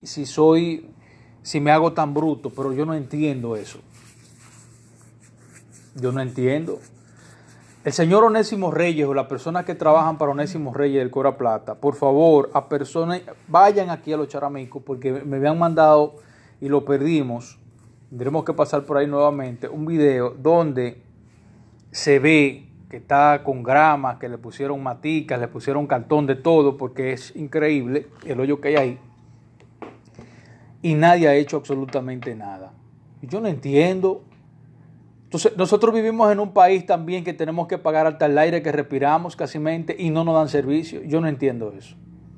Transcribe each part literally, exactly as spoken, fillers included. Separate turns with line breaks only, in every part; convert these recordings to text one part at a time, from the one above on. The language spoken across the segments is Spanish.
si soy, si me hago tan bruto, pero yo no entiendo eso. Yo no entiendo. El señor Onésimo Reyes o las personas que trabajan para Onésimo Reyes del Cora Plata, por favor, a personas, vayan aquí a Los Charamicos, porque me habían mandado y lo perdimos. Tendremos que pasar por ahí nuevamente un video donde se ve que está con grama, que le pusieron maticas, le pusieron cartón de todo, porque es increíble el hoyo que hay ahí. Y nadie ha hecho absolutamente nada. Y yo no entiendo. Entonces, nosotros vivimos en un país también que tenemos que pagar hasta el aire que respiramos cásimamente y no nos dan servicio. Yo no entiendo eso.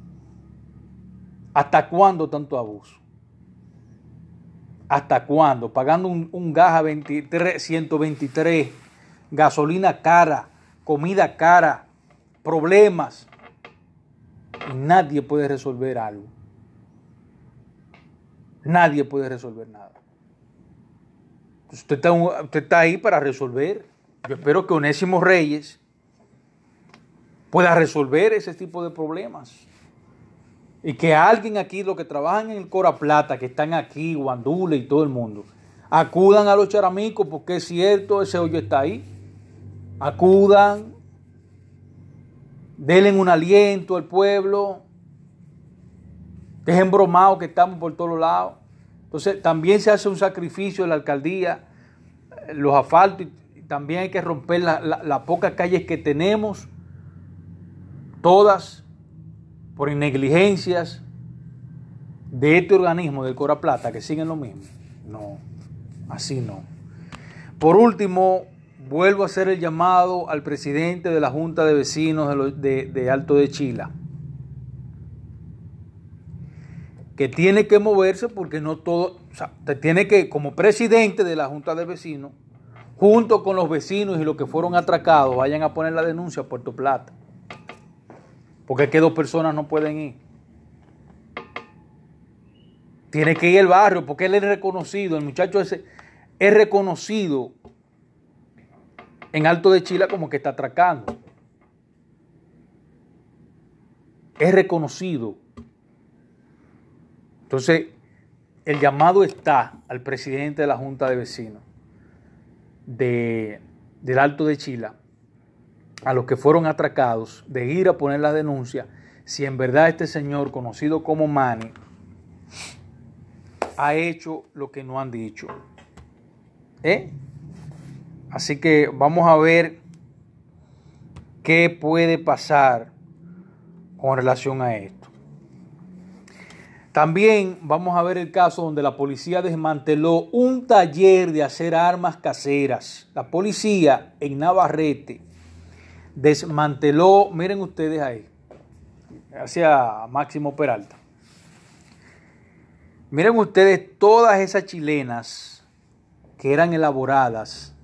¿Hasta cuándo tanto abuso? ¿Hasta cuándo? Pagando un, un gas a veintitrés, ciento veintitrés, gasolina cara, comida cara, problemas. Y nadie puede resolver algo. Nadie puede resolver nada. Usted está, usted está ahí para resolver. Yo espero que Onésimo Reyes pueda resolver ese tipo de problemas. Y que alguien aquí, los que trabajan en el Cora Plata, que están aquí, Guandule y todo el mundo, acudan a Los Charamicos, porque es cierto, ese hoyo está ahí. Acudan, denle un aliento al pueblo. Dejen bromado que estamos por todos lados. Entonces, también se hace un sacrificio en la alcaldía, los asfaltos, y también hay que romper las la, la pocas calles que tenemos, todas por negligencias de este organismo del Cora Plata, que siguen lo mismo. No, así no. Por último, vuelvo a hacer el llamado al presidente de la Junta de Vecinos de, lo, de, de Alto de Chila, que tiene que moverse porque no todo, o sea, tiene que, como presidente de la Junta de Vecinos, junto con los vecinos y los que fueron atracados, vayan a poner la denuncia a Puerto Plata. Porque es que dos personas no pueden ir. Tiene que ir el barrio, porque él es reconocido, el muchacho ese es reconocido en Alto de Chila como que está atracando. Es reconocido. Entonces, el llamado está al presidente de la Junta de Vecinos de, del Alto de Chila, a los que fueron atracados, de ir a poner la denuncia, si en verdad este señor, conocido como Manny, ha hecho lo que no han dicho. ¿Eh? Así que vamos a ver qué puede pasar con relación a esto. También vamos a ver el caso donde la policía desmanteló un taller de hacer armas caseras. La policía en Navarrete desmanteló, miren ustedes ahí, hacia Máximo Peralta. Miren ustedes todas esas chilenas que eran elaboradas,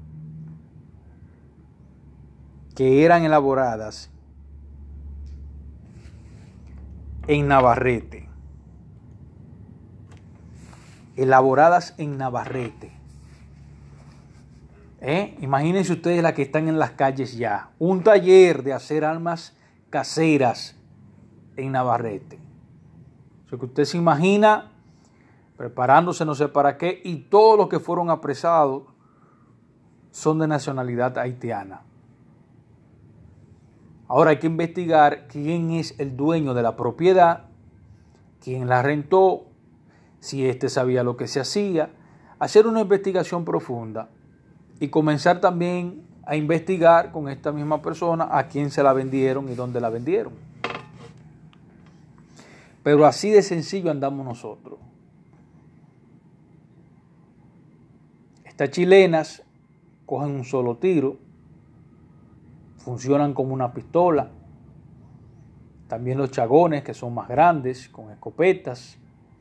que eran elaboradas en Navarrete. Elaboradas en Navarrete. ¿Eh? Imagínense ustedes las que están en las calles ya. Un taller de hacer armas caseras en Navarrete. Eso que usted se imagina preparándose no sé para qué, y todos los que fueron apresados son de nacionalidad haitiana. Ahora hay que investigar quién es el dueño de la propiedad, quién la rentó, si éste sabía lo que se hacía, hacer una investigación profunda y comenzar también a investigar con esta misma persona a quién se la vendieron y dónde la vendieron. Pero así de sencillo andamos nosotros. Estas chilenas cogen un solo tiro, funcionan como una pistola. También los chagones, que son más grandes, con escopetas.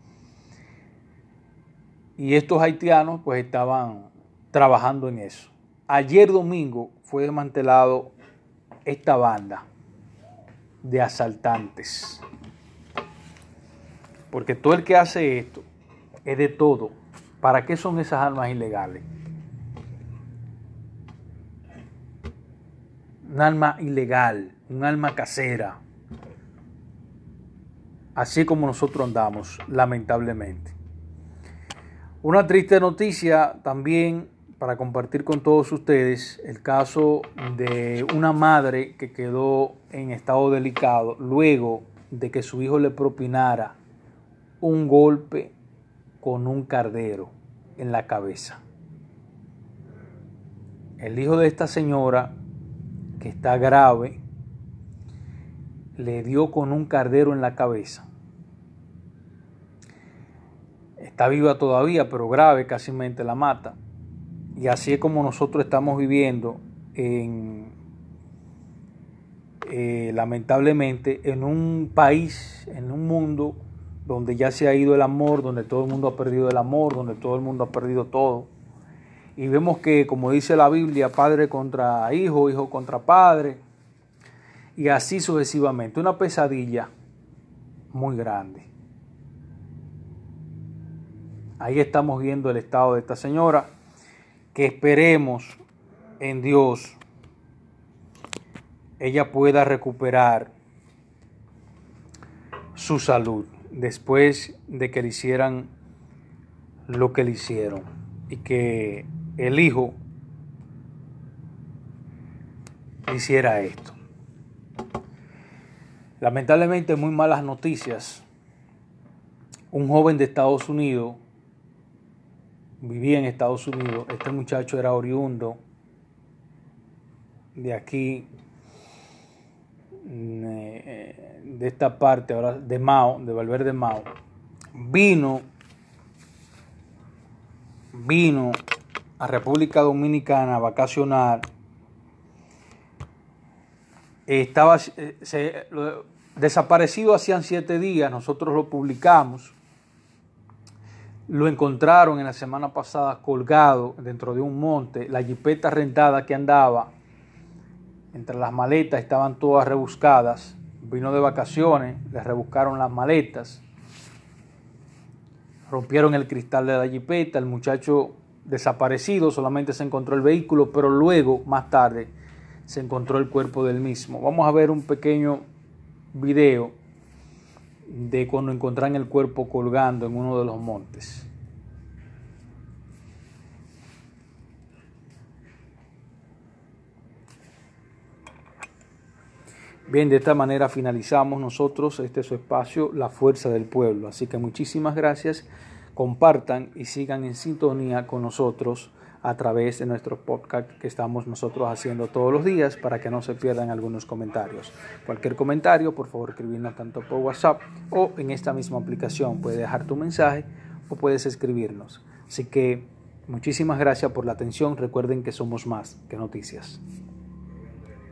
Y estos haitianos pues estaban trabajando en eso. Ayer domingo fue desmantelado esta banda de asaltantes. Porque todo el que hace esto es de todo. ¿Para qué son esas armas ilegales? Un arma ilegal, un arma casera. así como nosotros andamos, lamentablemente. Una triste noticia también para compartir con todos ustedes, el caso de una madre que quedó en estado delicado luego de que su hijo le propinara un golpe con un cardero en la cabeza. El hijo de esta señora, que está grave, le dio con un cardero en la cabeza. Está viva todavía, pero grave, casi mente la mata. Y así es como nosotros estamos viviendo, en, eh, lamentablemente, en un país, en un mundo donde ya se ha ido el amor, donde todo el mundo ha perdido el amor, donde todo el mundo ha perdido todo. Y vemos que, como dice la Biblia, padre contra hijo, hijo contra padre, y así sucesivamente. Una pesadilla muy grande. Ahí estamos viendo el estado de esta señora, que esperemos en Dios ella pueda recuperar su salud después de que le hicieran lo que le hicieron y que el hijo hiciera esto. Lamentablemente, muy malas noticias. Un joven de Estados Unidos, vivía en Estados Unidos, este muchacho era oriundo de aquí, de esta parte, ahora de Mao, de Valverde Mao, vino, vino a República Dominicana a vacacionar. Estaba se, lo, desaparecido hacían siete días, nosotros lo publicamos. Lo encontraron en la semana pasada colgado dentro de un monte. La jipeta rentada que andaba entre las maletas estaban todas rebuscadas. Vino de vacaciones, le rebuscaron las maletas, rompieron el cristal de la jipeta. El muchacho desaparecido, solamente se encontró el vehículo, pero luego, más tarde, se encontró el cuerpo del mismo. Vamos a ver un pequeño video de cuando encontraron el cuerpo colgando en uno de los montes. Bien, de esta manera finalizamos nosotros este su espacio, La Fuerza del Pueblo. Así que muchísimas gracias, compartan y sigan en sintonía con nosotros a través de nuestro podcast que estamos nosotros haciendo todos los días para que no se pierdan algunos comentarios. Cualquier comentario, por favor, escribirnos tanto por WhatsApp o en esta misma aplicación. Puedes dejar tu mensaje o puedes escribirnos. Así que muchísimas gracias por la atención. Recuerden que somos más que noticias.